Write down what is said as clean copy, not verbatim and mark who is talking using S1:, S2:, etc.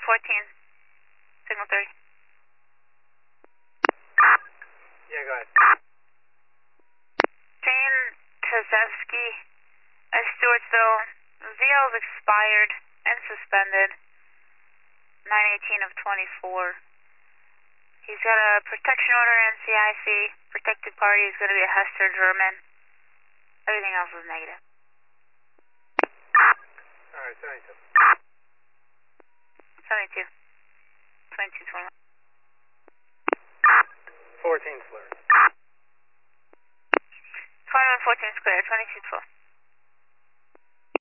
S1: signal 30.
S2: Yeah, go ahead.
S1: Jane Tazewski, Stewartsville. VL is expired and suspended. 9/18 of 24. He's got a protection order NCIC. Protected party is going to be a Hester German. Everything else is negative.
S2: Alright, 72.
S1: 72. 22, 21.
S2: 14 slurs.
S1: 21, 14 square, 22, 12.